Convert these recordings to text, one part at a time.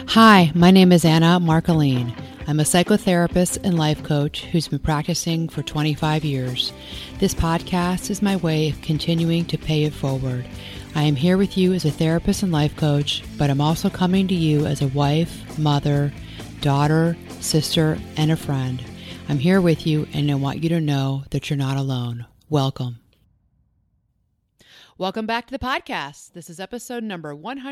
Hi, my name is Anna Marcoline. I'm a psychotherapist and life coach who's been practicing for 25 years. This podcast is my way of continuing to pay it forward. I am here with you as a therapist and life coach, but I'm also coming to you as a wife, mother, daughter, sister, and a friend. I'm here with you, and I want you to know that you're not alone. Welcome. Welcome back to the podcast. This is episode number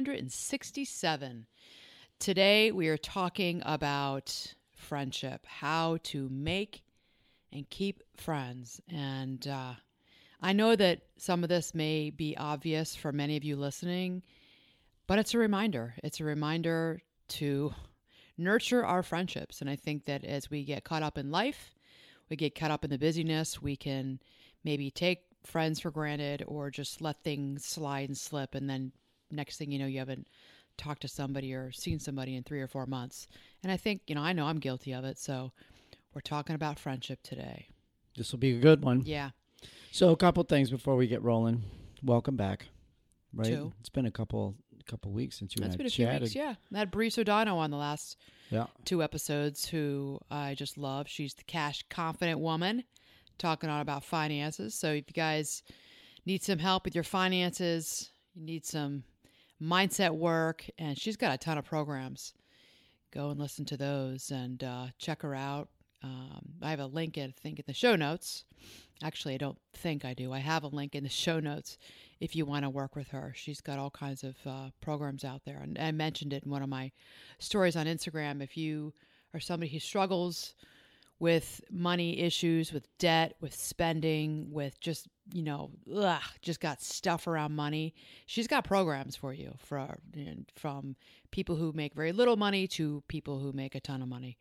167. Today we are talking about friendship, how to make and keep friends. And I know that some of this may be obvious for many of you listening, but it's a reminder. It's a reminder to nurture our friendships. And I think that as we get caught up in life, we get caught up in the busyness, we can maybe take friends for granted or just let things slide and slip. And then next thing you know, you haven't talked to somebody or seen somebody in 3 or 4 months. And I think, I know I'm guilty of it. So we're talking about friendship today. This will be a good one. Yeah. So a couple things before we get rolling. Welcome back. Right? Two. It's been a couple weeks since you and I chatted. It's been a few weeks, yeah. I had Bree Sodano on the last 2 episodes, who I just love. She's the cash confident woman talking on about finances. So if you guys need some help with your finances, you need some mindset work, and she's got a ton of programs. Go and listen to those and check her out. I have a link, I think, in the show notes. Actually, I don't think I do. I have a link in the show notes if you want to work with her. She's got all kinds of programs out there. And I mentioned it in one of my stories on Instagram. If you are somebody who struggles with money issues, with debt, with spending, with just, just got stuff around money, she's got programs for you from people who make very little money to people who make a ton of money.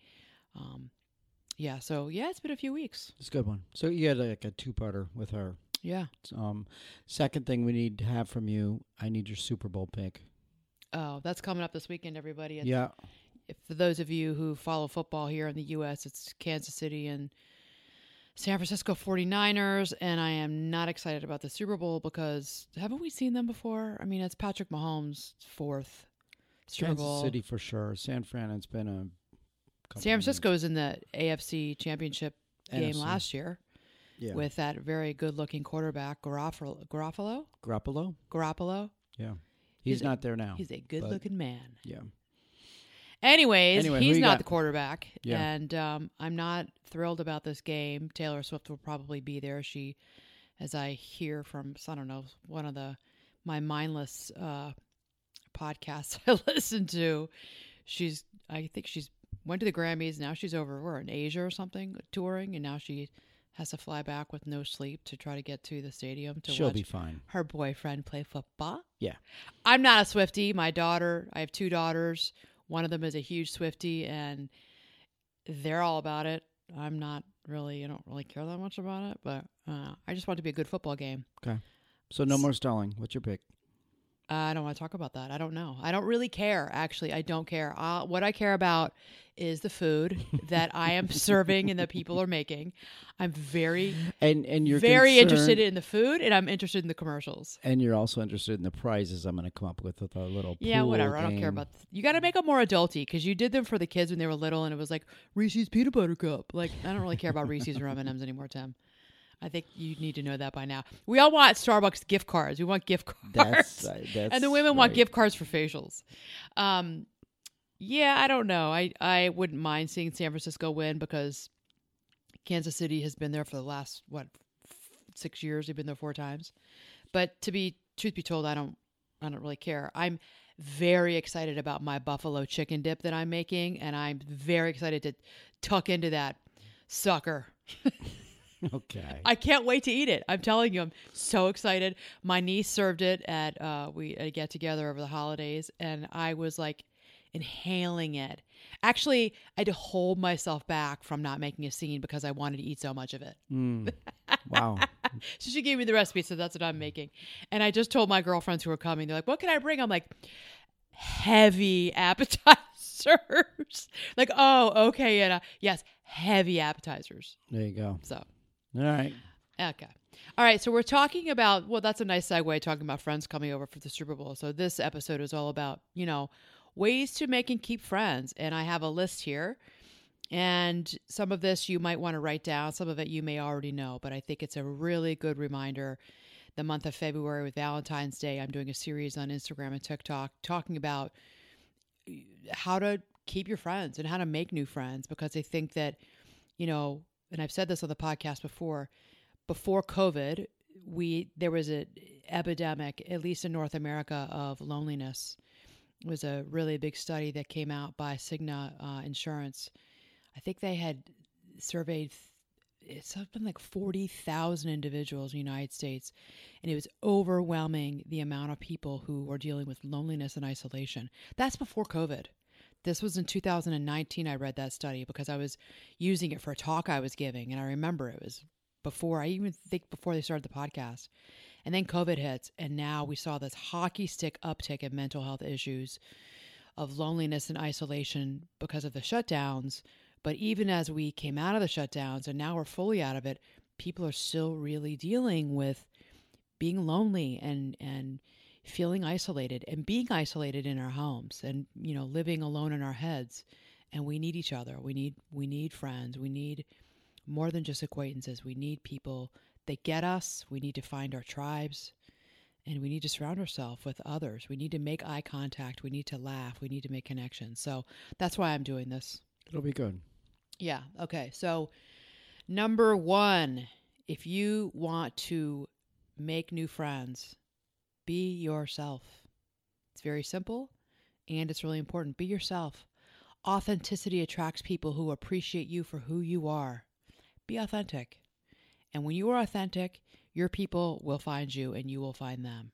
It's been a few weeks. It's a good one. So you had like a 2-parter with her. Yeah. Second thing we need to have from you, I need your Super Bowl pick. Oh, that's coming up this weekend, everybody. For those of you who follow football here in the U.S., it's Kansas City and San Francisco 49ers, and I am not excited about the Super Bowl because haven't we seen them before? I mean, it's Patrick Mahomes' 4th Super Bowl. Kansas City for sure. San Fran, it's been a couple San Francisco was in the AFC Championship game last year with that very good-looking quarterback, Garoppolo. Yeah. He's not there now. He's a good-looking man. Yeah. Anyway, he's not the quarterback, and I'm not thrilled about this game. Taylor Swift will probably be there. She, as I hear from, I don't know, one of my mindless podcasts I listen to, I think she's went to the Grammys. Now she's over in Asia or something touring, and now she has to fly back with no sleep to try to get to the stadium to She'll watch be fine. Her boyfriend play football. Yeah, I'm not a Swiftie. I have 2 daughters. One of them is a huge Swiftie, and they're all about it. I don't really care that much about it, but I just want it to be a good football game. Okay. So no more stalling. What's your pick? I don't want to talk about that. I don't know. I don't really care, actually. I don't care. What I care about is the food that I am serving and that people are making. I'm very you're very interested in the food, and I'm interested in the commercials. And you're also interested in the prizes I'm going to come up with a little pool whatever. game. I don't care about you got to make them more adulty, because you did them for the kids when they were little, and it was like Reese's Peanut Butter Cup. Like, I don't really care about Reese's or M&M's anymore, Tim. I think you need to know that by now. We all want Starbucks gift cards. We want gift cards. And the women want gift cards for facials. I don't know. I wouldn't mind seeing San Francisco win because Kansas City has been there for the last, 6 years. They've been there 4 times. But truth be told, I don't really care. I'm very excited about my buffalo chicken dip that I'm making, and I'm very excited to tuck into that sucker. Okay. I can't wait to eat it. I'm telling you, I'm so excited. My niece served it at a get together over the holidays, and I was like inhaling it. Actually, I had to hold myself back from not making a scene because I wanted to eat so much of it. Wow. So she gave me the recipe, so that's what I'm making. And I just told my girlfriends who were coming, they're like, "What can I bring?" I'm like, heavy appetizers. Like, oh, okay, and yes, heavy appetizers. There you go. So. All right. Okay. All right. So we're talking about, that's a nice segue, talking about friends coming over for the Super Bowl. So this episode is all about, ways to make and keep friends. And I have a list here. And some of this you might want to write down. Some of it you may already know. But I think it's a really good reminder. The month of February with Valentine's Day, I'm doing a series on Instagram and TikTok talking about how to keep your friends and how to make new friends. Because I think that, and I've said this on the podcast before COVID, there was an epidemic, at least in North America, of loneliness. It was a really big study that came out by Cigna Insurance. I think they had surveyed something like 40,000 individuals in the United States, and it was overwhelming the amount of people who were dealing with loneliness and isolation. That's before COVID. This was in 2019. I read that study because I was using it for a talk I was giving, and I remember it was before they started the podcast. And then COVID hits, and now we saw this hockey stick uptick in mental health issues of loneliness and isolation because of the shutdowns. But even as we came out of the shutdowns and now we're fully out of it, people are still really dealing with being lonely and feeling isolated and being isolated in our homes and, living alone in our heads. And we need each other. We need friends. We need more than just acquaintances. We need people that get us. We need to find our tribes, and we need to surround ourselves with others. We need to make eye contact. We need to laugh. We need to make connections. So that's why I'm doing this. It'll be good. Yeah. Okay. So number 1, if you want to make new friends, be yourself. It's very simple, and it's really important. Be yourself. Authenticity attracts people who appreciate you for who you are. Be authentic. And when you are authentic, your people will find you and you will find them.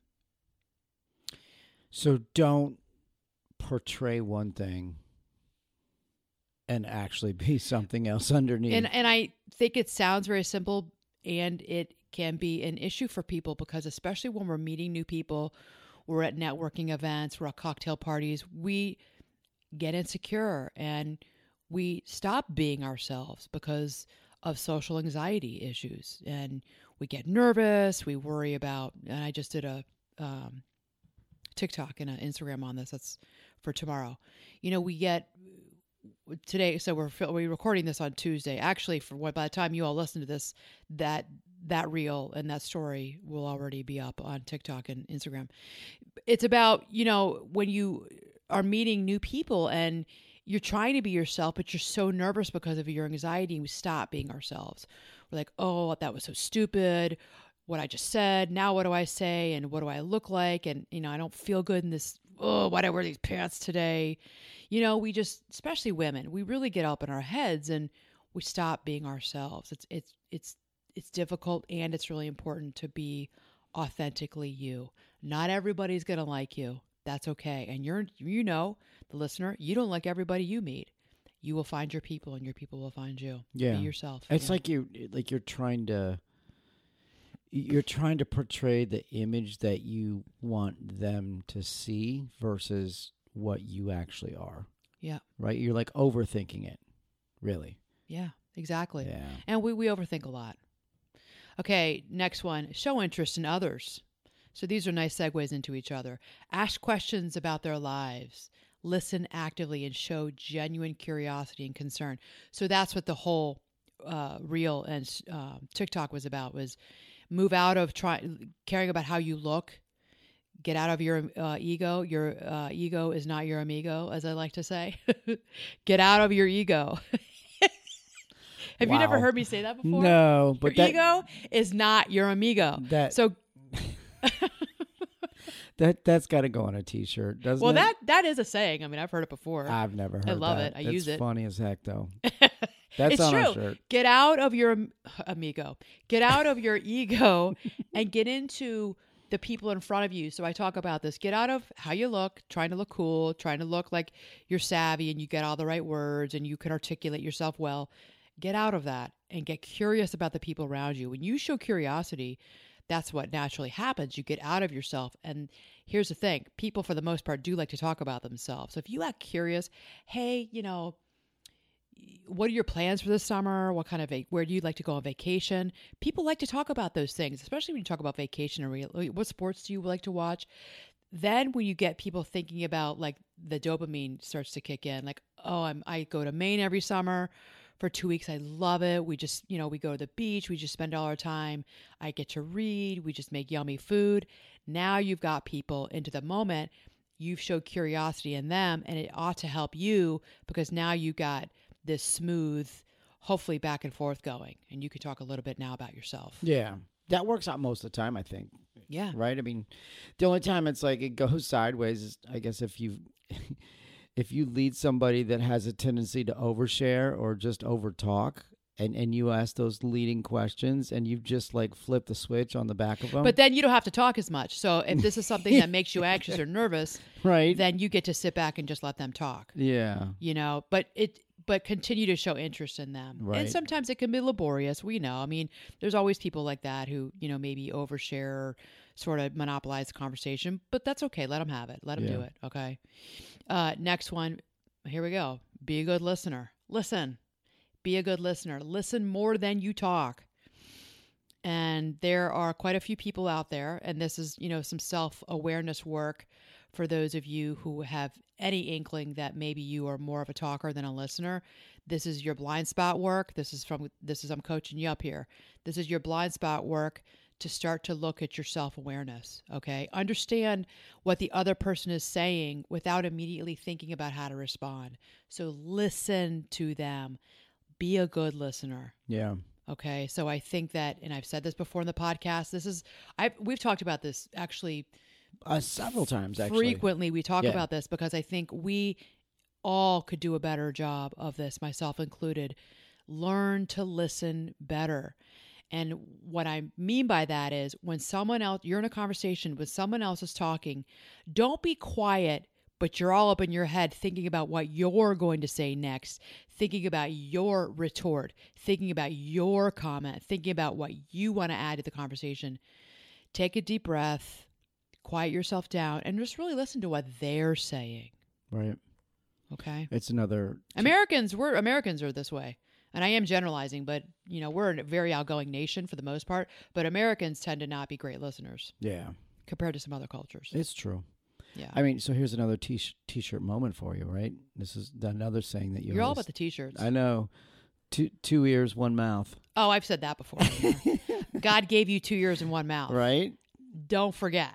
So don't portray one thing and actually be something else underneath. And I think it sounds very simple, and it can be an issue for people because especially when we're meeting new people, we're at networking events, we're at cocktail parties, we get insecure and we stop being ourselves because of social anxiety issues. And we get nervous, we worry about, and I just did a TikTok and an Instagram on this. That's for tomorrow. We get today, so we're recording this on Tuesday. Actually, by the time you all listen to this, that reel and that story will already be up on TikTok and Instagram. It's about, when you are meeting new people and you're trying to be yourself, but you're so nervous because of your anxiety, and we stop being ourselves. We're like, oh, that was so stupid, what I just said. Now what do I say? And what do I look like? And, I don't feel good in this. Oh, why did I wear these pants today? We just, especially women, we really get up in our heads and we stop being ourselves. It's difficult, and it's really important to be authentically you. Not everybody's going to like you. That's okay. And the listener, you don't like everybody you meet. You will find your people, and your people will find you. Yeah. Be yourself. It's like you're trying to portray the image that you want them to see versus what you actually are. Yeah. Right? You're like overthinking it, really. Yeah, exactly. Yeah. And we overthink a lot. Okay, next one. Show interest in others. So these are nice segues into each other. Ask questions about their lives. Listen actively and show genuine curiosity and concern. So that's what the whole reel and TikTok was about, was move out of caring about how you look. Get out of your ego. Your ego is not your amigo, as I like to say. Get out of your ego. Have you never heard me say that before? No, but your ego is not your amigo. That's got to go on a T-shirt, doesn't it? Well, that is a saying. I mean, I've heard it before. I've never heard that. I love it. I use it. It's funny as heck, though. That's it's on true. our shirt. Get out of your amigo. Get out of your ego and get into the people in front of you. So I talk about this. Get out of how you look, trying to look cool, trying to look like you're savvy and you get all the right words and you can articulate yourself well. Get out of that and get curious about the people around you. When you show curiosity, that's what naturally happens. You get out of yourself. And here's the thing. People, for the most part, do like to talk about themselves. So if you act curious, hey, what are your plans for this summer? What kind of where do you like to go on vacation? People like to talk about those things, especially when you talk about vacation. What sports do you like to watch? Then when you get people thinking about like the dopamine starts to kick in, like, oh, I go to Maine every summer for 2 weeks. I love it. We just, we go to the beach. We just spend all our time. I get to read. We just make yummy food. Now you've got people into the moment. You've showed curiosity in them, and it ought to help you because now you got this smooth, hopefully back and forth going. And you can talk a little bit now about yourself. Yeah. That works out most of the time, I think. Yeah. Right? I mean, the only time it's like it goes sideways is, I guess, if you lead somebody that has a tendency to overshare or just overtalk, and you ask those leading questions and you've just like flipped the switch on the back of them. But then you don't have to talk as much. So if this is something that makes you anxious or nervous, right, then you get to sit back and just let them talk. Yeah. But continue to show interest in them. Right. And sometimes it can be laborious. We know. I mean, there's always people like that who, maybe overshare or sort of monopolize the conversation, but that's okay. Let them have it. Let them do it. Okay. Next one. Here we go. Be a good listener. Listen. Be a good listener. Listen more than you talk. And there are quite a few people out there, and this is, some self-awareness work for those of you who have any inkling that maybe you are more of a talker than a listener. This is your blind spot work. I'm coaching you up here. This is your blind spot work to start to look at your self-awareness, okay? Understand what the other person is saying without immediately thinking about how to respond. So listen to them. Be a good listener. Yeah. Okay. So I think that, and I've said this before in the podcast, we've talked about this actually several times, actually. Frequently we talk about this because I think we all could do a better job of this, myself included. Learn to listen better. And what I mean by that is when you're in a conversation, when someone else is talking, don't be quiet, but you're all up in your head thinking about what you're going to say next, thinking about your retort, thinking about your comment, thinking about what you want to add to the conversation. Take a deep breath, quiet yourself down, and just really listen to what they're saying. Right. Okay? It's another... Americans are this way. And I am generalizing, but, we're a very outgoing nation for the most part, but Americans tend to not be great listeners. Yeah. Compared to some other cultures. It's true. Yeah. I mean, so here's another t-shirt moment for you, right? This is another saying that you're all about the t-shirts. I know. Two ears, one mouth. Oh, I've said that before. God gave you 2 ears and one mouth. Right? Don't forget.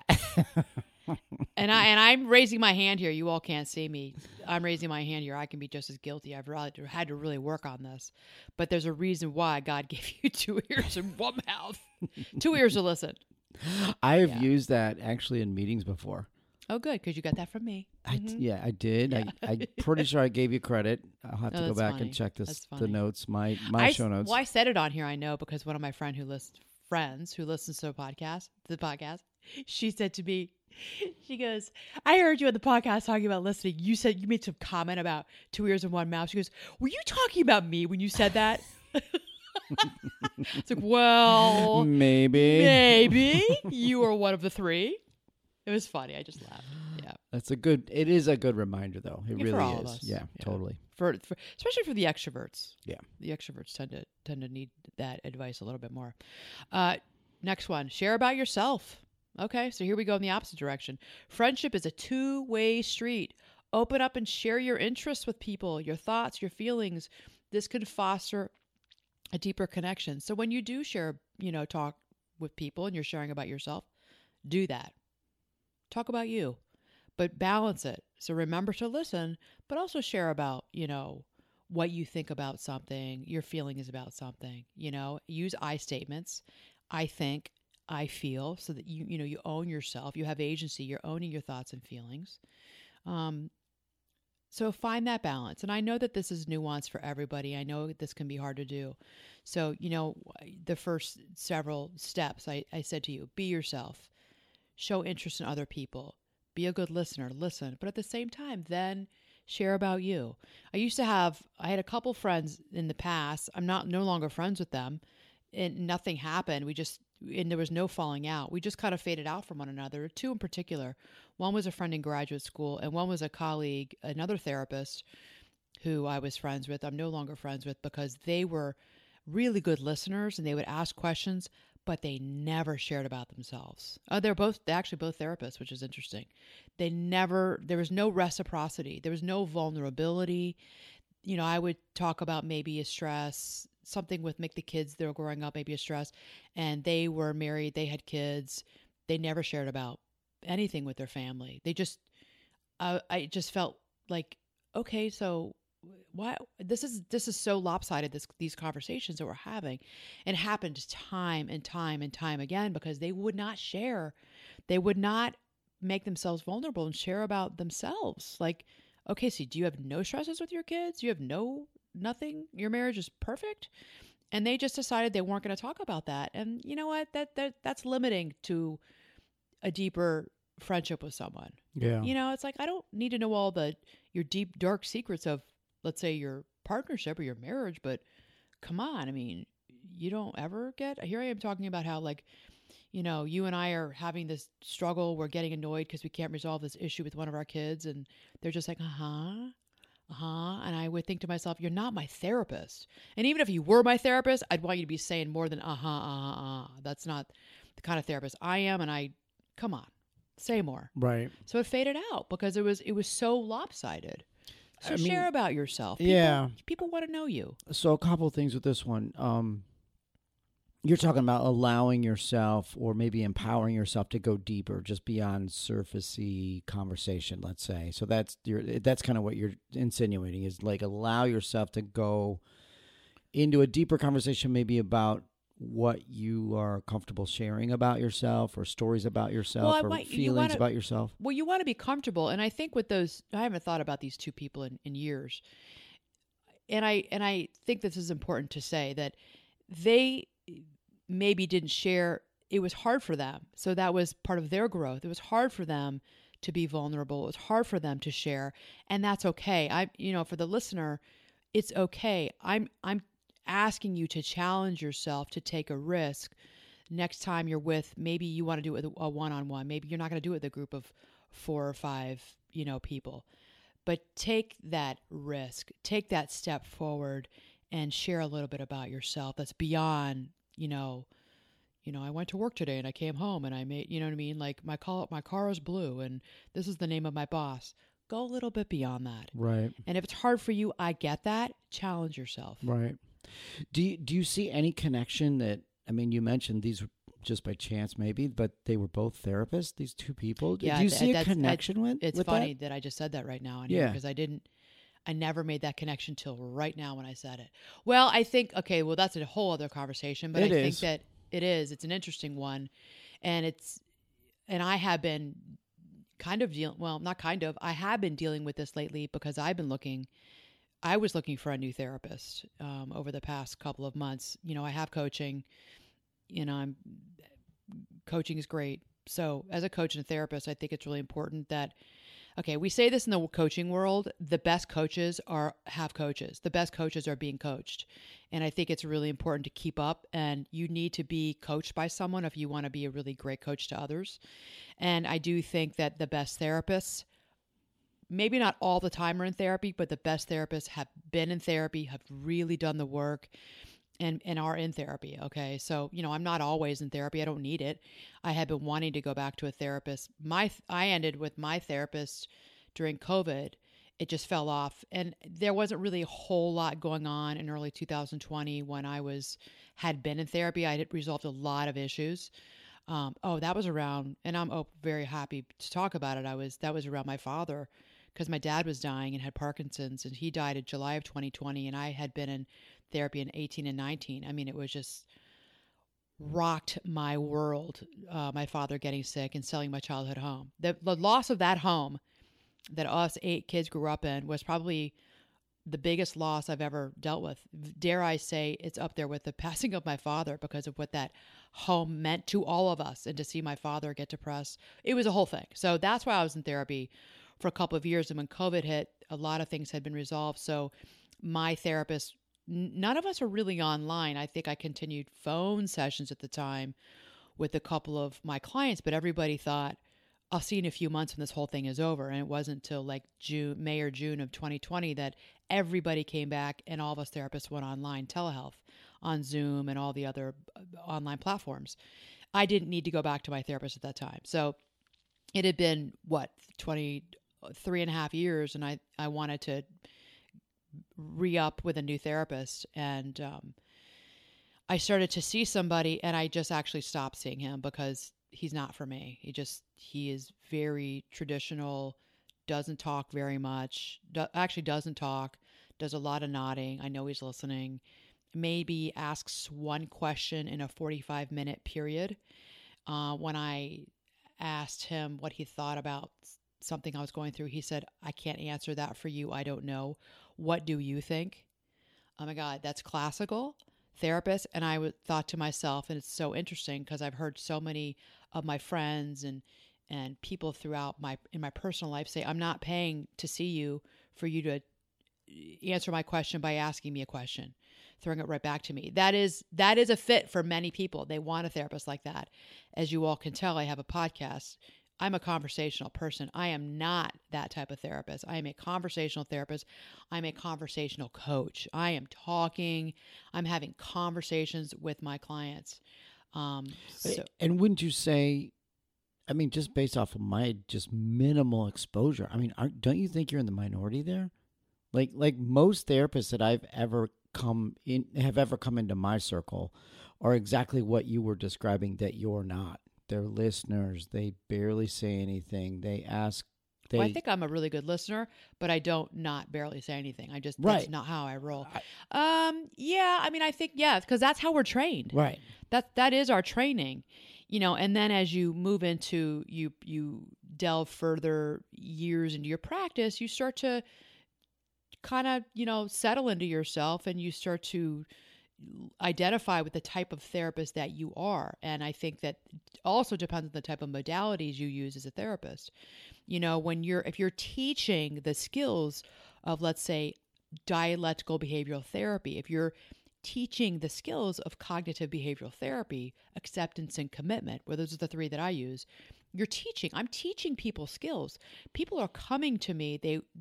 And I'm raising my hand here. You all can't see me. I'm raising my hand here. I can be just as guilty. I've had to really work on this. But there's a reason why God gave you 2 ears and one mouth. 2 ears to listen. I have used that actually in meetings before. Oh, good, because you got that from me. I did. Yeah. I'm pretty sure I gave you credit. I'll have to go back and check the notes, my show notes. Well, I said it on here, I know, because one of my friends who listens to the podcast, she said to me, she goes, I heard you on the podcast talking about listening. You said you made some comment about 2 ears and one mouth. She goes, were you talking about me when you said that? It's like, well, maybe you were one of the three. It was funny. I just laughed. Yeah, it is a good reminder, though. It really for all is. Of us. Yeah, totally. For especially for the extroverts. Yeah, the extroverts tend to need that advice a little bit more. Next one, share about yourself. Okay, so here we go in the opposite direction. Friendship is a two-way street. Open up and share your interests with people, your thoughts, your feelings. This can foster a deeper connection. So when you do share, talk with people and you're sharing about yourself, do that. Talk about you, but balance it. So remember to listen, but also share about, what you think about something, your feelings about something, use I statements. I think, I feel, so that you own yourself, you have agency, you're owning your thoughts and feelings. So find that balance. And I know that this is nuanced for everybody. I know this can be hard to do. So, the first several steps, I said to you, be yourself, show interest in other people, be a good listener, listen, but at the same time, then share about you. I had a couple friends in the past. I'm no longer friends with them, and nothing happened. And there was no falling out. We just kind of faded out from one another. Two in particular. One was a friend in graduate school, and one was a colleague, another therapist who I was friends with. I'm no longer friends with because they were really good listeners and they would ask questions, but they never shared about themselves. They're actually both therapists, which is interesting. There was no reciprocity. There was no vulnerability. I would talk about maybe a stress, something with the kids that were growing up, maybe a stress, and they were married, they had kids. They never shared about anything with their family. They just, I just felt like, okay, so why this is so lopsided, these conversations that we're having, and happened time and time and time again because they would not share. They would not make themselves vulnerable and share about themselves. Like, okay, so do you have no stresses with your kids? You have nothing? Your marriage is perfect? And they just decided they weren't going to talk about that. And you know what? That's limiting to a deeper friendship with someone. Yeah. It's like, I don't need to know all your deep, dark secrets of, let's say, your partnership or your marriage, but come on. I mean, you don't ever here I am talking about how, like, you and I are having this struggle. We're getting annoyed because we can't resolve this issue with one of our kids. And they're just like, And I would think to myself, you're not my therapist. And even if you were my therapist, I'd want you to be saying more than, That's not the kind of therapist I am. And come on, say more. Right. So it faded out because it was so lopsided. So share about yourself. People want to know you. So a couple of things with this one. You're talking about allowing yourself or maybe empowering yourself to go deeper, just beyond surfacey conversation, let's say. So that's kind of what you're insinuating, is like allow yourself to go into a deeper conversation, maybe about what you are comfortable sharing about yourself, or stories about yourself, or feelings about yourself. Well, you want to be comfortable. And I think with those, I haven't thought about these two people in years. And I think this is important to say, that they maybe didn't share. It was hard for them. So that was part of their growth. It was hard for them to be vulnerable. It was hard for them to share. And that's okay. For the listener, it's okay. I'm asking you to challenge yourself to take a risk next time you're maybe you want to do it with a one-on-one. Maybe you're not going to do it with a group of 4 or 5, people. But take that risk. Take that step forward and share a little bit about yourself that's beyond, I went to work today and I came home and I made, you know what I mean? Like my car is blue and this is the name of my boss. Go a little bit beyond that. Right. And if it's hard for you, I get that. Challenge yourself. Right. Do you see any connection that, you mentioned these just by chance maybe, but they were both therapists, these two people? Yeah, do you see a connection with It's with funny that I just said that right now. Because I never made that connection till right now when I said it. Well, I think, that's a whole other conversation, but I think that it's an interesting one. And I have been I have been dealing with this lately because I was looking for a new therapist over the past couple of months. I have coaching, coaching is great. So as a coach and a therapist, I think it's really important that, we say this in the coaching world, the best coaches have coaches. The best coaches are being coached. And I think it's really important to keep up, and you need to be coached by someone if you want to be a really great coach to others. And I do think that the best therapists, maybe not all the time are in therapy, but the best therapists have been in therapy, have really done the work, and are in therapy. Okay. So, I'm not always in therapy. I don't need it. I had been wanting to go back to a therapist. I ended with my therapist during COVID. It just fell off. And there wasn't really a whole lot going on in early 2020 when I had been in therapy. I had resolved a lot of issues. That was around, and I'm very happy to talk about it. That was around my father, because my dad was dying and had Parkinson's, and he died in July of 2020. And I had been in therapy in 18 and 19. It was just rocked my world. My father getting sick and selling my childhood home. The loss of that home that us 8 kids grew up in was probably the biggest loss I've ever dealt with. Dare I say it's up there with the passing of my father, because of what that home meant to all of us, and to see my father get depressed. It was a whole thing. So that's why I was in therapy for a couple of years. And when COVID hit, a lot of things had been resolved. So my therapist, none of us are really online. I think I continued phone sessions at the time with a couple of my clients, but everybody thought, I'll see you in a few months when this whole thing is over. And it wasn't until like May or June of 2020 that everybody came back and all of us therapists went online, telehealth on Zoom and all the other online platforms. I didn't need to go back to my therapist at that time. So it had been, 23 and a half years, and I wanted to re-up with a new therapist. And I started to see somebody, and I just actually stopped seeing him because he's not for me. He is very traditional, doesn't talk very much, actually doesn't talk, does a lot of nodding. I know he's listening. Maybe asks one question in a 45-minute period. When I asked him what he thought about something I was going through, he said, "I can't answer that for you. I don't know. What do you think?" Oh my God, that's classical therapist. And I thought to myself, and it's so interesting because I've heard so many of my friends and people throughout in my personal life say, "I'm not paying to see you for you to answer my question by asking me a question, throwing it right back to me." That is a fit for many people. They want a therapist like that. As you all can tell, I have a podcast. I'm a conversational person. I am not that type of therapist. I am a conversational therapist. I'm a conversational coach. I am talking. I'm having conversations with my clients. And wouldn't you say, I mean, just based off of my just minimal exposure, I mean, don't you think you're in the minority there? Like most therapists that have ever come into my circle are exactly what you were describing, that you're not. They're listeners. They barely say anything. They ask. I think I'm a really good listener, but I don't not barely say anything. That's not how I roll. Yeah, I mean, I think, because that's how we're trained. Right. That is our training, and then as you move into, you delve further years into your practice, you start to kind of, settle into yourself, and you start to identify with the type of therapist that you are. And I think that also depends on the type of modalities you use as a therapist. If you're teaching the skills of, let's say, dialectical behavioral therapy, if you're teaching the skills of cognitive behavioral therapy, acceptance and commitment, where those are the three that I use, I'm teaching people skills. People are coming to me.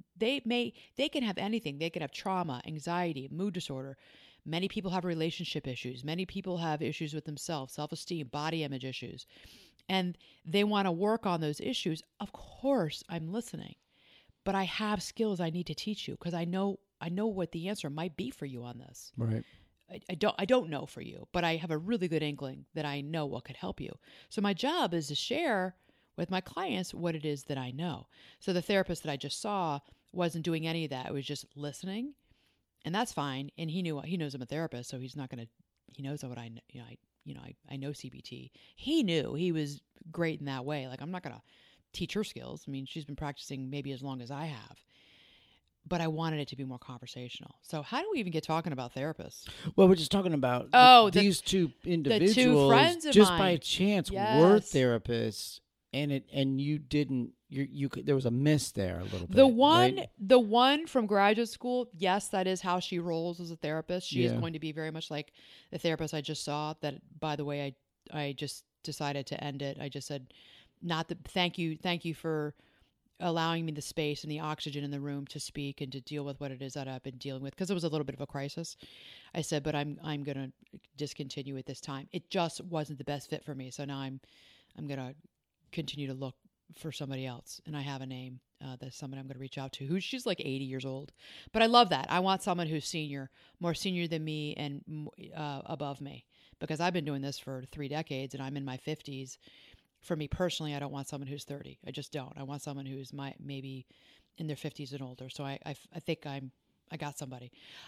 They can have anything. They can have trauma, anxiety, mood disorder. Many people have relationship issues. Many people have issues with themselves, self-esteem, body image issues. And they want to work on those issues. Of course, I'm listening. But I have skills I need to teach you because I know what the answer might be for you on this. Right. I don't know for you, but I have a really good inkling that I know what could help you. So my job is to share with my clients what it is that I know. So the therapist that I just saw wasn't doing any of that. It was just listening. And that's fine. And he knows I'm a therapist, so he's not going to, he knows what I know CBT. He knew he was great in that way. Like, I'm not going to teach her skills. I mean, she's been practicing maybe as long as I have, but I wanted it to be more conversational. So how do we even get talking about therapists? Well, we're just talking about these two individuals, the two friends of just mine. by chance, were therapists. And you didn't. You could. There was a miss there a little bit. The one from graduate school. Yes, that is how she rolls as a therapist. She is going to be very much like the therapist I just saw. That, by the way, I just decided to end it. I just said, thank you for allowing me the space and the oxygen in the room to speak and to deal with what it is that I've been dealing with, because it was a little bit of a crisis. I said, but I'm going to discontinue at this time. It just wasn't the best fit for me. So now I'm going to continue to look for somebody else, and I have a name. That's someone I'm going to reach out to. She's like 80 years old, but I love that. I want someone who's more senior than me, and above me, because I've been doing this for 3 decades, and I'm in my 50s. For me personally, I don't want someone who's 30. I just don't. I want someone who's maybe in their 50s and older. So I think I got somebody.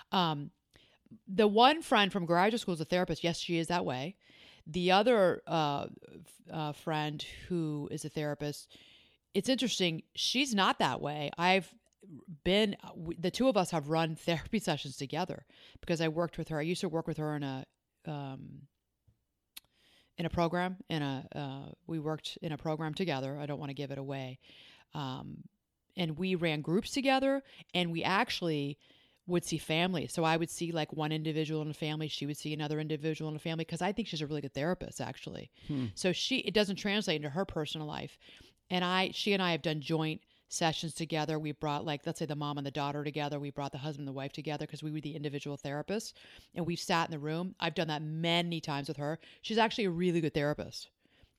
The one friend from graduate school is a therapist. Yes, she is that way. The other friend who is a therapist, it's interesting. She's not that way. The two of us have run therapy sessions together because I worked with her. I used to work with her in a program. We worked in a program together. I don't want to give it away. And we ran groups together, and we actually would see families. So I would see like one individual in a family. She would see another individual in a family, because I think she's a really good therapist, actually. So it doesn't translate into her personal life. And she and I have done joint sessions together. We brought, like, let's say the mom and the daughter together. We brought the husband and the wife together because we were the individual therapists, and we sat in the room. I've done that many times with her. She's actually a really good therapist.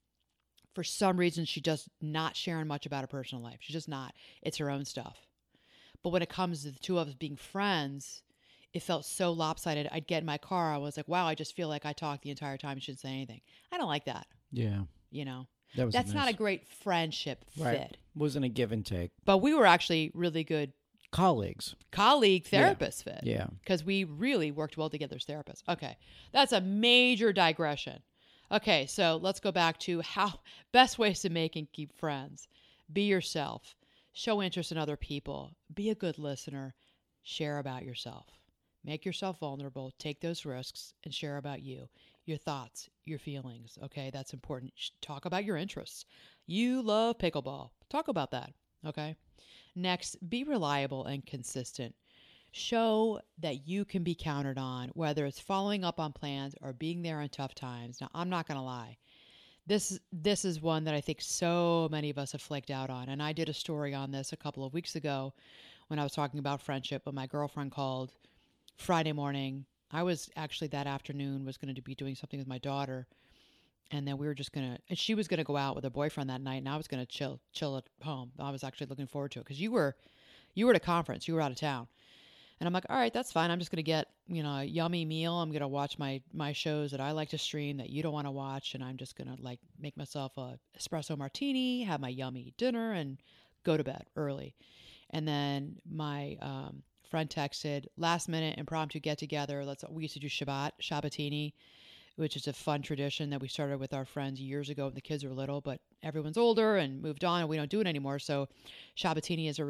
For some reason, she's just not sharing much about her personal life. She's just not. It's her own stuff. But when it comes to the two of us being friends, it felt so lopsided. I'd get in my car. I was like, wow, I just feel like I talked the entire time. She didn't say anything. I don't like that. Yeah. You know? That's not a great friendship fit. Wasn't a give and take. But we were actually really good colleague therapist fit. Yeah. Because we really worked well together as therapists. Okay. That's a major digression. Okay, so let's go back to how best ways to make and keep friends. Be yourself. Show interest in other people. Be a good listener. Share about yourself. Make yourself vulnerable. Take those risks and share about you, your thoughts, your feelings. Okay, that's important. Talk about your interests. You love pickleball. Talk about that. Okay. Next, be reliable and consistent. Show that you can be counted on, whether it's following up on plans or being there in tough times. Now, I'm not going to lie. This is one that I think so many of us have flaked out on. And I did a story on this a couple of weeks ago when I was talking about friendship, when my girlfriend called Friday morning. I was actually that afternoon was going to be doing something with my daughter. And then we were just going to, and she was going to go out with her boyfriend that night, and I was going to chill at home. I was actually looking forward to it because you were at a conference. You were out of town. And I'm like, all right, that's fine. I'm just going to get, a yummy meal. I'm going to watch my shows that I like to stream that you don't want to watch. And I'm just going to like make myself a espresso martini, have my yummy dinner, and go to bed early. And then my friend texted, last minute impromptu get together. We used to do Shabbatini, which is a fun tradition that we started with our friends years ago when the kids were little, but everyone's older and moved on and we don't do it anymore. So Shabbatini is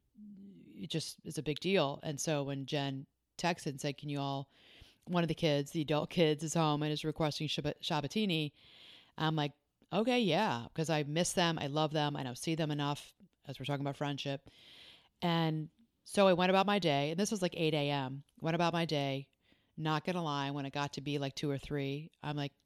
a big deal. And so when Jen texted and said, one of the kids, the adult kids, is home and is requesting Shabbatini, I'm like, okay, yeah, because I miss them. I love them. I don't see them enough, as we're talking about friendship. And so I went about my day, and this was like 8 a.m. Went about my day. Not going to lie, when it got to be like 2 or 3, I'm like,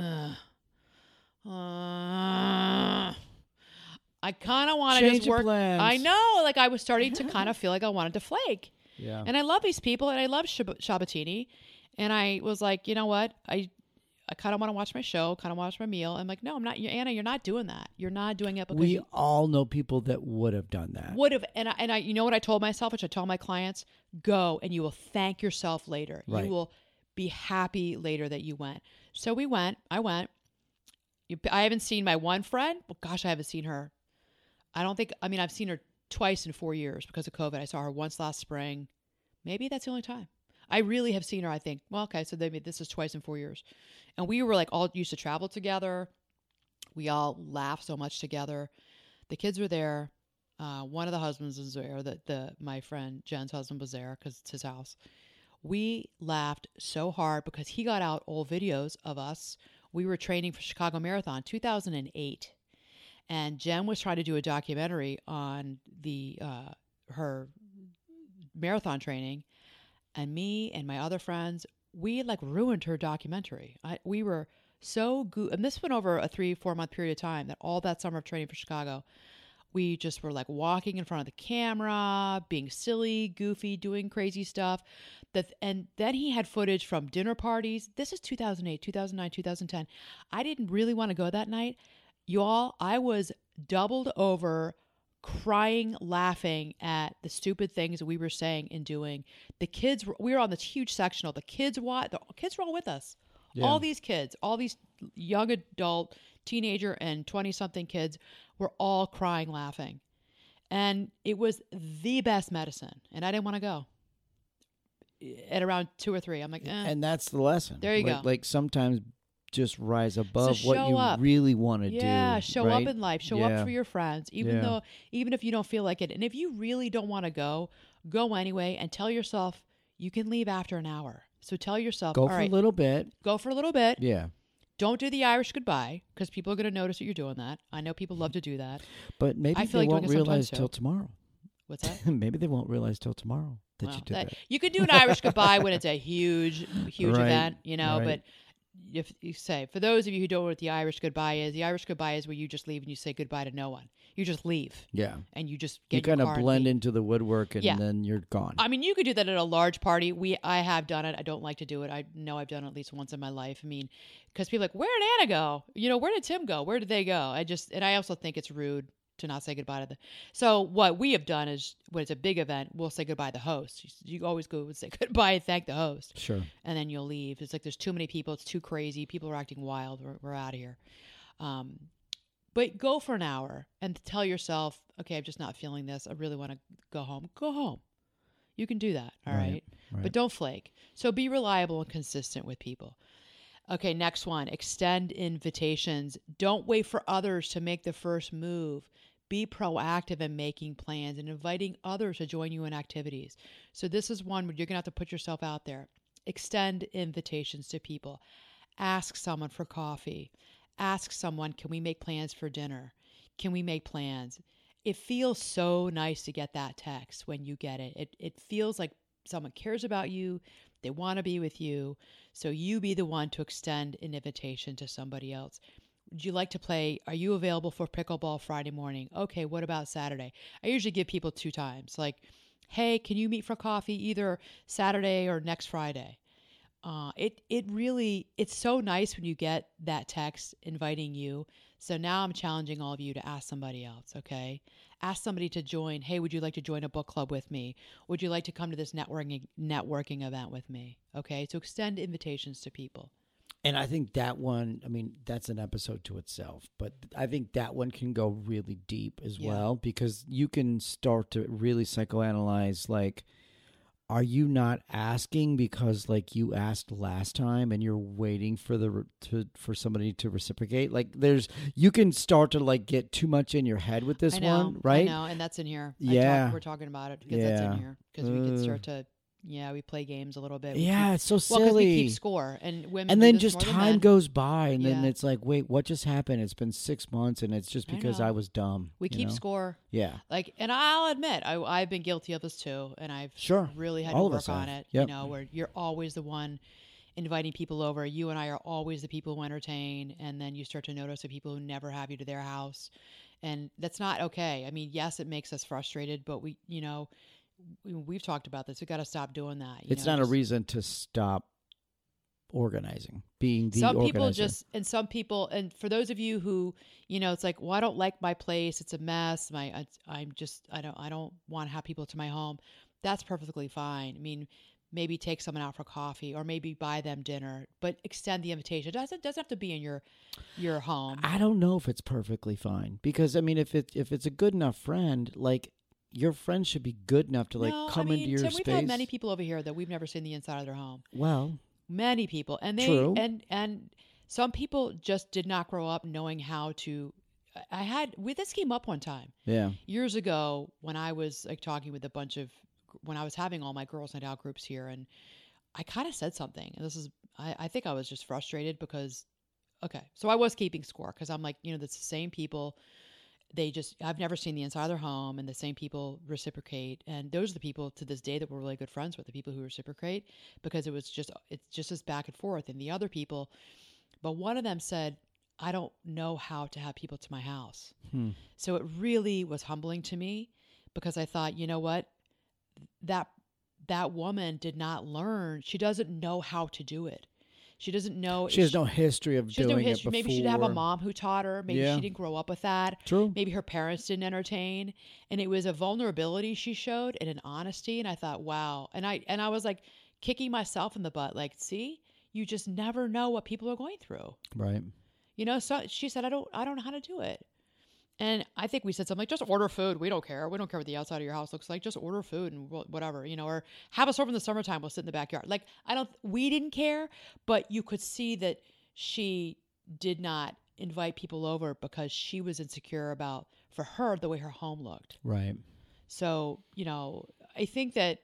I kind of want to just work. Plans. I know. Like I was starting to kind of feel like I wanted to flake. Yeah. And I love these people and I love Shabbatini. And I was like, you know what? I kind of want to watch my show, kind of watch my meal. I'm like, no, I'm not. Anna, you're not doing that. You're not doing it because we all know people that would have done that. Would have. And I, you know what I told myself, which I tell my clients, go and you will thank yourself later. Right. You will be happy later that you went. So we went. I went. I haven't seen my one friend. Well, gosh, I haven't seen her. I've seen her twice in 4 years because of COVID. I saw her once last spring. Maybe that's the only time. I really have seen her, I think. Well, okay, so this is twice in 4 years. And we were like all used to travel together. We all laughed so much together. The kids were there. One of the husbands was there. My friend Jen's husband was there because it's his house. We laughed so hard because he got out old videos of us. We were training for Chicago Marathon, 2008. And Jen was trying to do a documentary on her marathon training. And me and my other friends, we like ruined her documentary. We were so good. And this went over a 3-4 month period of time, that all that summer of training for Chicago, we just were like walking in front of the camera, being silly, goofy, doing crazy stuff. And then he had footage from dinner parties. This is 2008, 2009, 2010. I didn't really want to go that night. Y'all, I was doubled over, crying, laughing at the stupid things we were saying and doing. The kids, we were on this huge sectional. The kids were all with us. Yeah. All these kids, all these young adult, teenager, and 20-something kids were all crying, laughing. And it was the best medicine. And I didn't want to go. At around 2 or 3, I'm like, And that's the lesson. There you go. Like sometimes just rise above what you really want to do. Yeah, show right? up in life. Show up for your friends, even if you don't feel like it. And if you really don't want to go anyway, and tell yourself you can leave after an hour. So tell yourself, go for a little bit. Go for a little bit. Yeah. Don't do the Irish goodbye, because people are going to notice that you're doing that. I know people love to do that. But maybe they won't realize till tomorrow. What's that? Maybe they won't realize till tomorrow that you did that. You can do an Irish goodbye when it's a huge event, but if you say, for those of you who don't know what the Irish goodbye is where you just leave and you say goodbye to no one. You just leave. Yeah. And you just get you kind of blend and into the woodwork, and then you're gone. I mean, you could do that at a large party. I have done it. I don't like to do it. I know I've done it at least once in my life. I mean, because people are like, where did Anna go? Where did Tim go? Where did they go? And I also think it's rude to not say goodbye to them. So what we have done is when it's a big event, we'll say goodbye to the host. You always go and say goodbye and thank the host. Sure. And then you'll leave. It's like there's too many people. It's too crazy. People are acting wild. We're out of here. But go for an hour and tell yourself, okay, I'm just not feeling this. I really want to go home. Go home. You can do that. All right. But don't flake. So be reliable and consistent with people. Okay, next one. Extend invitations. Don't wait for others to make the first move. Be proactive in making plans and inviting others to join you in activities. So this is one where you're going to have to put yourself out there. Extend invitations to people. Ask someone for coffee. Ask someone, can we make plans for dinner? Can we make plans? It feels so nice to get that text when you get it. It feels like someone cares about you. They want to be with you. So you be the one to extend an invitation to somebody else. Would you like to play? Are you available for pickleball Friday morning? Okay, what about Saturday? I usually give people 2 times. Like, hey, can you meet for coffee either Saturday or next Friday? It's so nice when you get that text inviting you. So now I'm challenging all of you to ask somebody else, okay? Ask somebody to join. Hey, would you like to join a book club with me? Would you like to come to this networking event with me? Okay, so extend invitations to people. And I think that one, I mean, that's an episode to itself, but I think that one can go really deep as well, because you can start to really psychoanalyze, like, are you not asking because like you asked last time and you're waiting for for somebody to reciprocate? Like you can start to like get too much in your head with this one, right? I know, and that's in here. Yeah. We're talking about it because that's in here, because we can start to, we play games a little bit. It's so silly. Well, because we keep score, and women. And do then this just more than time men. goes by, and then it's like, wait, what just happened? It's been 6 months, and it's just because I was dumb. We keep score. Yeah. Like, and I'll admit, I've been guilty of this too, and I've really had to work on it. Yep. Where you're always the one inviting people over. You and I are always the people who entertain, and then you start to notice the people who never have you to their house, and that's not okay. I mean, yes, it makes us frustrated, but we've talked about this. We've got to stop doing that. It's not a reason to stop organizing, being the some organizer. People, and for those of you who, it's like, well, I don't like my place. It's a mess. I don't want to have people to my home. That's perfectly fine. I mean, maybe take someone out for coffee, or maybe buy them dinner, but extend the invitation. It doesn't have to be in your home. I don't know if it's perfectly fine, because I mean, if it's a good enough friend, like, your friends should be good enough to come into your space. We've had many people over here that we've never seen the inside of their home. Well, many people, and true. and some people just did not grow up knowing how to. This came up one time. Yeah. Years ago, when I was like talking with when I was having all my girls' night out groups here, and I kind of said something. And I think I was just frustrated because, so I was keeping score, because I'm like, that's the same people. I've never seen the inside of their home, and the same people reciprocate. And those are the people to this day that we're really good friends with, the people who reciprocate, because it's just this back and forth. And the other people, but one of them said, I don't know how to have people to my house. So it really was humbling to me, because I thought, you know what, that woman did not learn. She doesn't know how to do it. She doesn't know. She has no history of doing it before. Maybe she didn't have a mom who taught her. Maybe she didn't grow up with that. True. Maybe her parents didn't entertain. And it was a vulnerability she showed, and an honesty. And I thought, wow. And I was like kicking myself in the butt. Like, see, you just never know what people are going through. Right. So she said, I don't know how to do it. And I think we said something like, just order food. We don't care. We don't care what the outside of your house looks like. Just order food and whatever, or have us over in the summertime. We'll sit in the backyard. Like, we didn't care, but you could see that she did not invite people over because she was insecure about, for her, the way her home looked. Right. So, I think that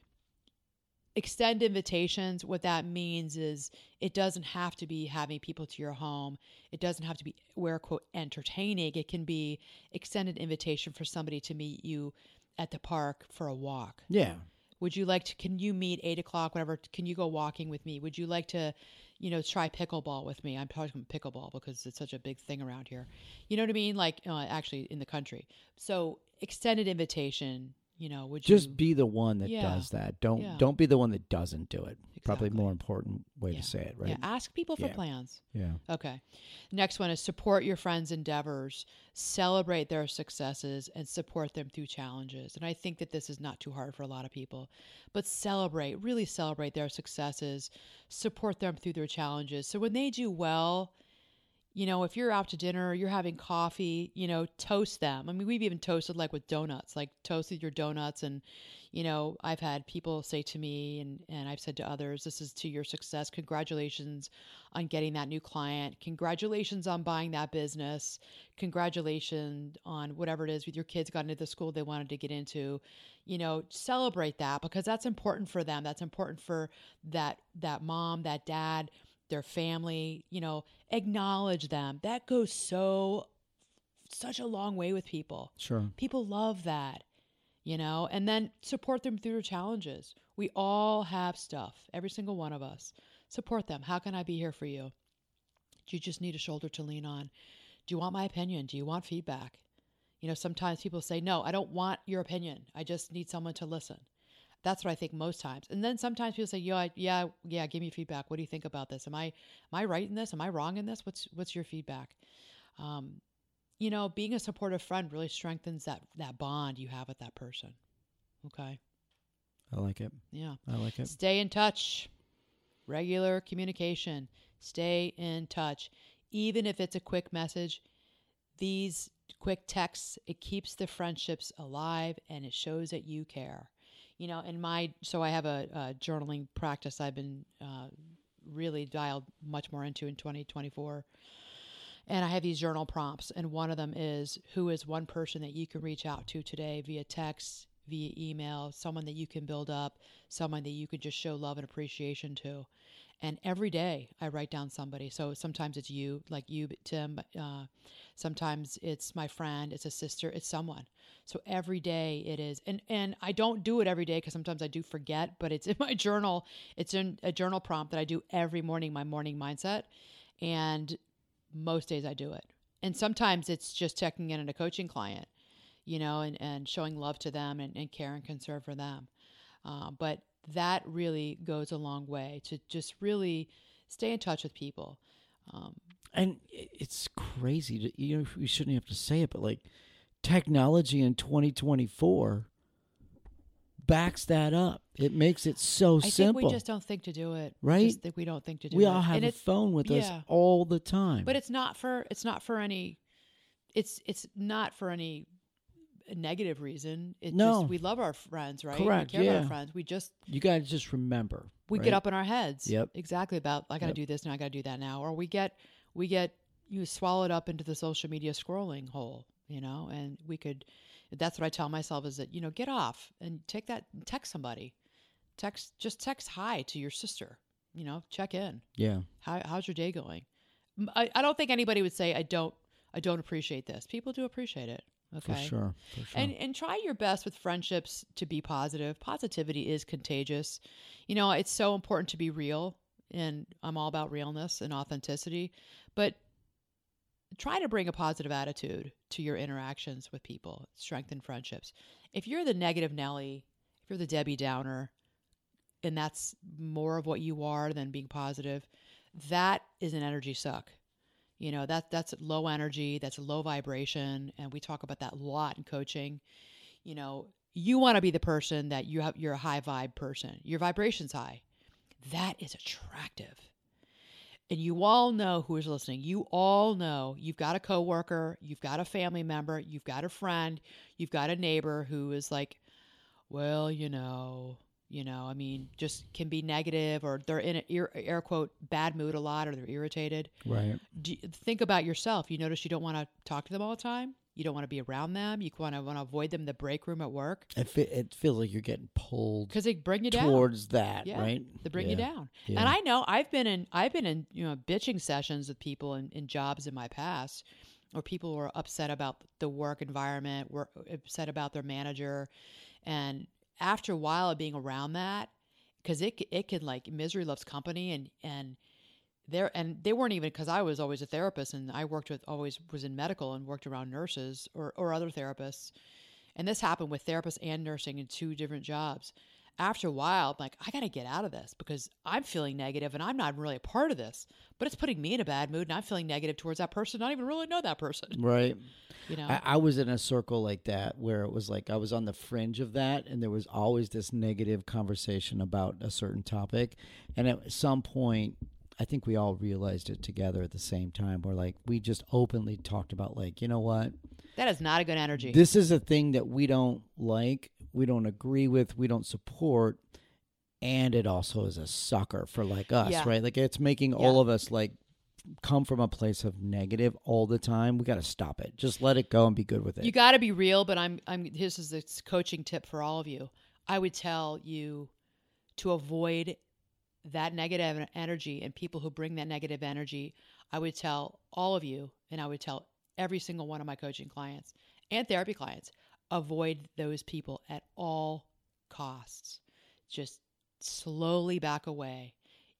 extend invitations, what that means is it doesn't have to be having people to your home. It doesn't have to be, quote, entertaining. It can be extended invitation for somebody to meet you at the park for a walk. Yeah. Can you meet 8:00, whatever? Can you go walking with me? Would you like to, try pickleball with me. I'm talking pickleball because it's such a big thing around here. You know what I mean? Like, actually in the country. So extended invitation, would just you be the one that does that. Don't be the one that doesn't do it. Exactly. Probably more important way to say it, right? Yeah. Ask people for plans. Yeah. Okay. Next one is support your friends' endeavors, celebrate their successes, and support them through challenges. And I think that this is not too hard for a lot of people, but really celebrate their successes, support them through their challenges. So when they do well, if you're out to dinner, you're having coffee, toast them. I mean, we've even toasted like with donuts, like toasted your donuts. And, I've had people say to me and I've said to others, this is to your success. Congratulations on getting that new client. Congratulations on buying that business. Congratulations on whatever it is with your kids got into the school they wanted to get into. Celebrate that because that's important for them. That's important for that mom, that dad, their family, acknowledge them. That goes such a long way with people. Sure. People love that, and then support them through their challenges. We all have stuff, every single one of us. Support them. How can I be here for you? Do you just need a shoulder to lean on? Do you want my opinion? Do you want feedback? Sometimes people say, no, I don't want your opinion. I just need someone to listen. That's what I think most times. And then sometimes people say, yeah, give me feedback. What do you think about this? Am I right in this? Am I wrong in this? What's your feedback? Being a supportive friend really strengthens that bond you have with that person. Okay. I like it. Yeah. I like it. Stay in touch. Regular communication. Stay in touch. Even if it's a quick message, these quick texts, it keeps the friendships alive and it shows that you care. So I have a journaling practice I've been really dialed much more into in 2024. And I have these journal prompts. And one of them is, who is one person that you can reach out to today via text, via email, someone that you can build up, someone that you can just show love and appreciation to. And every day I write down somebody. So sometimes it's you, like you, Tim. Sometimes it's my friend, it's a sister, it's someone. So every day it is. And I don't do it every day because sometimes I do forget, but it's in my journal. It's in a journal prompt that I do every morning, my morning mindset. And most days I do it. And sometimes it's just checking in on a coaching client, and showing love to them and care and concern for them. But that really goes a long way to just really stay in touch with people. And it's crazy. We shouldn't have to say it, but like technology in 2024 backs that up. It makes it so simple. I think we just don't think to do it. Right? We don't think to do it. We all have a phone with us all the time. But it's not for any negative reason. We love our friends, right? Correct. We care about our friends. You got to just remember. We get up in our heads. Yep. Exactly about I got to do this now. I got to do that now. Or we get you swallowed up into the social media scrolling hole, and that's what I tell myself is that, get off and take that, text somebody, just text hi to your sister, check in. Yeah. How's your day going? I don't think anybody would say, I don't appreciate this. People do appreciate it. Okay. For sure. And try your best with friendships to be positive. Positivity is contagious. It's so important to be real, and I'm all about realness and authenticity, but try to bring a positive attitude to your interactions with people, strengthen friendships. If you're the negative Nelly, if you're the Debbie Downer, and that's more of what you are than being positive, that is an energy suck. That's low energy, that's low vibration, and we talk about that a lot in coaching. You want to be the person that you're a high vibe person. Your vibration's high. That is attractive. And you all know who is listening. You all know you've got a coworker, you've got a family member, you've got a friend, you've got a neighbor who is like, well, just can be negative, or they're in an air quote bad mood a lot, or they're irritated. Right. Think about yourself. You notice you don't want to talk to them all the time. You don't want to be around them. You want to avoid them in the break room at work. It feels like you're getting pulled because they bring you down towards that, right? They bring you down. Yeah. And I know I've been in bitching sessions with people in jobs in my past, where people were upset about the work environment, were upset about their manager, and after a while of being around that, because it can, like, misery loves company, and they weren't even, because I was always a therapist and I always was in medical and worked around nurses or other therapists. And this happened with therapists and nursing in 2 different jobs. After a while, I'm like, I got to get out of this because I'm feeling negative and I'm not really a part of this, but it's putting me in a bad mood and I'm feeling negative towards that person. I don't even really know that person. Right. You know, I was in a circle like that where it was like I was on the fringe of that, and there was always this negative conversation about a certain topic. And at some point, I think we all realized it together at the same time. Where like we just openly talked about like, you know what? That is not a good energy. This is a thing that we don't like, we don't agree with, we don't support, and it also is a sucker for like us, right? Like it's making all of us like come from a place of negative all the time. We got to stop it. Just let it go and be good with it. You got to be real, but this is this coaching tip for all of you. I would tell you to avoid that negative energy and people who bring that negative energy. I would tell all of you, and I would tell every single one of my coaching clients and therapy clients, avoid those people at all costs. Just slowly back away.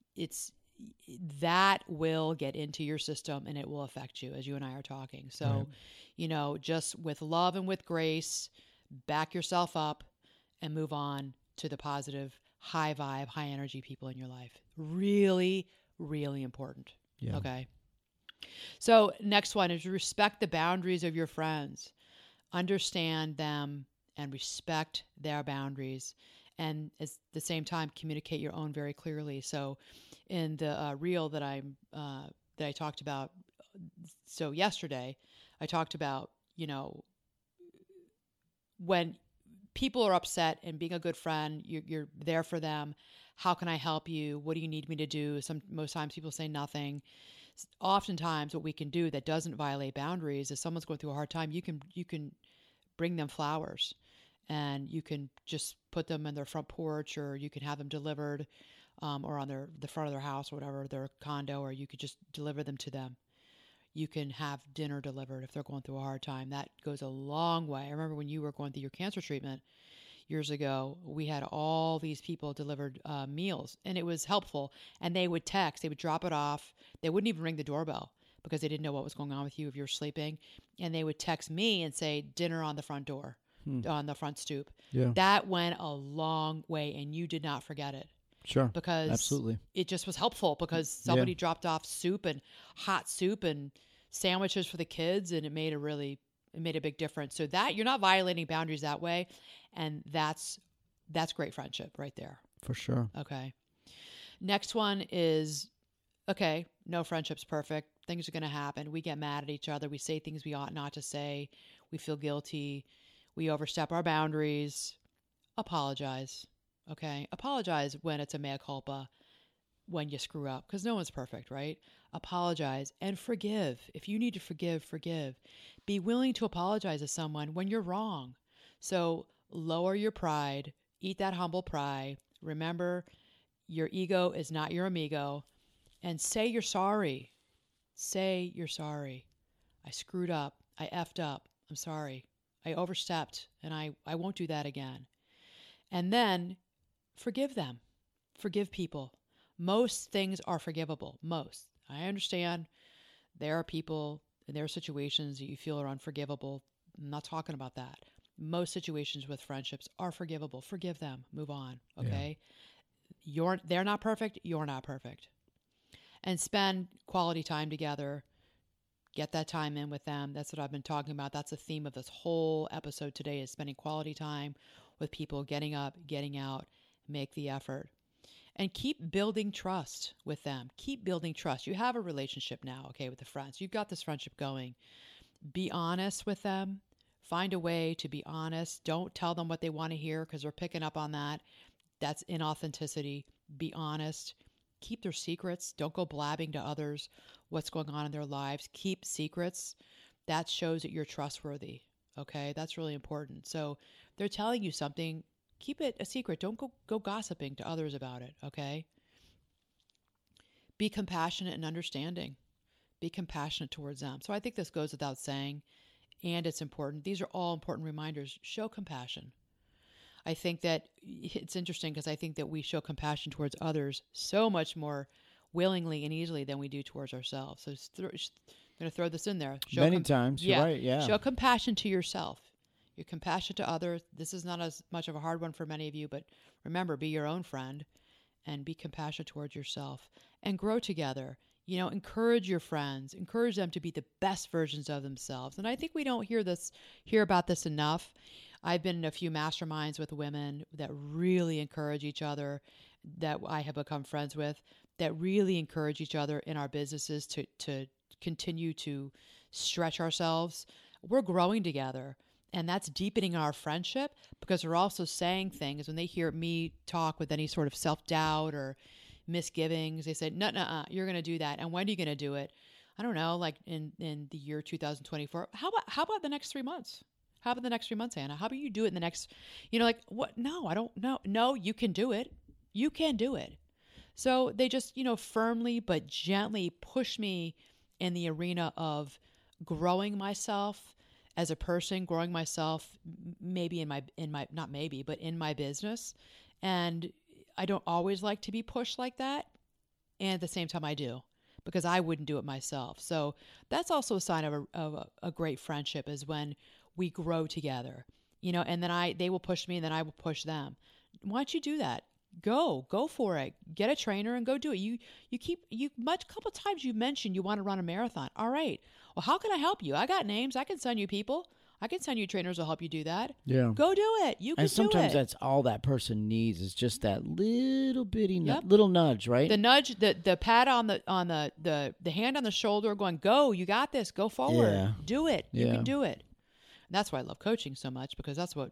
That will get into your system and it will affect you, as you and I are talking. So, just with love and with grace, back yourself up and move on to the positive, high vibe, high energy people in your life. Really, really important. Yeah. Okay. So next one is respect the boundaries of your friends. Understand them and respect their boundaries. And at the same time, communicate your own very clearly. So in the reel that I talked about, so yesterday, I talked about, when people are upset and being a good friend, you're there for them. How can I help you? What do you need me to do? Most times people say nothing. Oftentimes what we can do that doesn't violate boundaries is someone's going through a hard time. You can bring them flowers and you can just put them in their front porch, or you can have them delivered or on the front of their house or whatever, their condo, or you could just deliver them to them. You can have dinner delivered if they're going through a hard time. That goes a long way. I remember when you were going through your cancer treatment years ago, we had all these people delivered meals, and it was helpful. And they would text, they would drop it off. They wouldn't even ring the doorbell because they didn't know what was going on with you if you were sleeping. And they would text me and say, dinner on the front door, on the front stoop. Yeah. That went a long way, and you did not forget it. Sure. Because absolutely, it just was helpful because somebody dropped off soup and hot soup and sandwiches for the kids, and it made a big difference. So that you're not violating boundaries that way, and that's great friendship right there. For sure. Okay. Next one is, okay, no friendship's perfect. Things are going to happen. We get mad at each other. We say things we ought not to say. We feel guilty. We overstep our boundaries. Apologize. Okay? Apologize when it's a mea culpa, when you screw up, because no one's perfect, right? Apologize and forgive. If you need to forgive, forgive. Be willing to apologize to someone when you're wrong. So lower your pride, eat that humble pie. Remember, your ego is not your amigo, and say you're sorry. Say you're sorry. I screwed up. I effed up. I'm sorry. I overstepped, and I won't do that again. And then forgive them. Forgive people. Most things are forgivable. Most. I understand there are people and there are situations that you feel are unforgivable. I'm not talking about that. Most situations with friendships are forgivable. Forgive them. Move on. Okay? Yeah. They're not perfect. You're not perfect. And spend quality time together. Get that time in with them. That's what I've been talking about. That's the theme of this whole episode today, is spending quality time with people, getting up, getting out, make the effort. And keep building trust with them. Keep building trust. You have a relationship now, okay, with the friends. You've got this friendship going. Be honest with them. Find a way to be honest. Don't tell them what they want to hear because they're picking up on that. That's inauthenticity. Be honest. Keep their secrets. Don't go blabbing to others what's going on in their lives. Keep secrets. That shows that you're trustworthy, okay? That's really important. So they're telling you something. Keep it a secret. Don't go gossiping to others about it, okay? Be compassionate and understanding. Be compassionate towards them. So I think this goes without saying, and it's important. These are all important reminders. Show compassion. I think that it's interesting because I think that we show compassion towards others so much more willingly and easily than we do towards ourselves. So I'm going to throw this in there. Many times, you're right, yeah. Show compassion to yourself. Your compassion to others. This is not as much of a hard one for many of you, but remember, be your own friend and be compassionate towards yourself and grow together. Encourage your friends, encourage them to be the best versions of themselves. And I think we don't hear about this enough. I've been in a few masterminds with women that really encourage each other, that I have become friends with, that really encourage each other in our businesses to continue to stretch ourselves. We're growing together, and that's deepening our friendship because we're also saying things. When they hear me talk with any sort of self-doubt or misgivings, they say, no, you're going to do that. And when are you going to do it? I don't know, like in the year 2024. How about the next 3 months? How about the next 3 months, Anna? How about you do it in the next, like, what? No, I don't know. No, you can do it. You can do it. So they just, firmly but gently push me in the arena of growing myself as a person, growing myself maybe in my business. And I don't always like to be pushed like that. And at the same time I do, because I wouldn't do it myself. So that's also a sign of a great friendship, is when we grow together, and then they will push me and then I will push them. Why don't you do that? Go for it. Get a trainer and go do it. A couple times you mentioned you want to run a marathon. All right. Well, how can I help you? I got names. I can send you people. I can send you trainers to help you do that. Yeah. Go do it. You can do it. And sometimes that's all that person needs, is just that little bitty little nudge, right? The nudge, the pat on the hand on the shoulder going, go, you got this. Go forward. Yeah. Do it. You can do it. And that's why I love coaching so much, because that's what,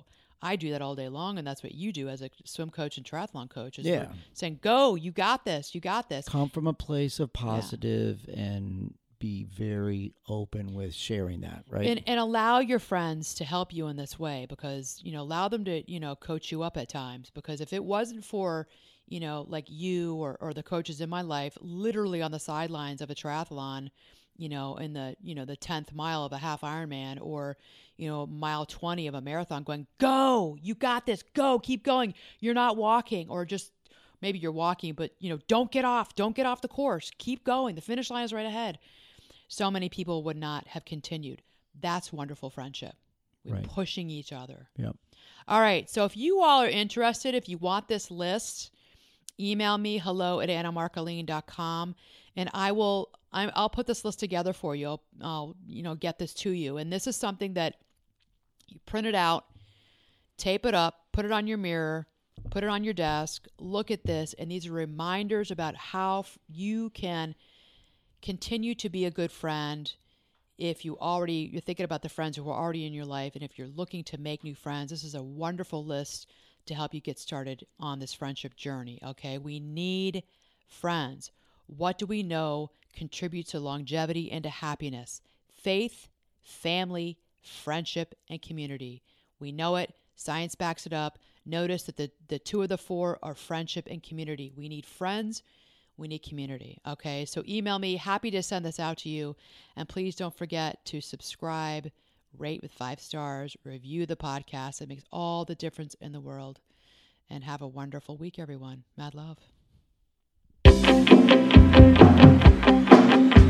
I do that all day long, and that's what you do as a swim coach and triathlon coach. Is saying, go, you got this, you got this. Come from a place of positive and be very open with sharing that, right? And allow your friends to help you in this way, because, allow them to, coach you up at times. Because if it wasn't for, like you or the coaches in my life, literally on the sidelines of a triathlon, in the, the 10th mile of a half Ironman, or, mile 20 of a marathon, going, go, you got this, go, keep going. You're not walking, or just maybe you're walking, but, don't get off the course. Keep going. The finish line is right ahead. So many people would not have continued. That's wonderful friendship. We're pushing each other. Yep. All right. So if you all are interested, if you want this list, email me, hello@annamarcolin.com, and I'll put this list together for you. I'll get this to you. And this is something that you print it out, tape it up, put it on your mirror, put it on your desk, look at this. And these are reminders about how you can continue to be a good friend. If you're thinking about the friends who are already in your life, and if you're looking to make new friends, this is a wonderful list to help you get started on this friendship journey. Okay. We need friends. What do we know contributes to longevity and to happiness? Faith, family, friendship, and community. We know it. Science backs it up. Notice that the two of the four are friendship and community. We need friends. We need community. Okay. So email me. Happy to send this out to you. And please don't forget to subscribe, rate with 5 stars, review the podcast. It makes all the difference in the world. And have a wonderful week, everyone. Mad love.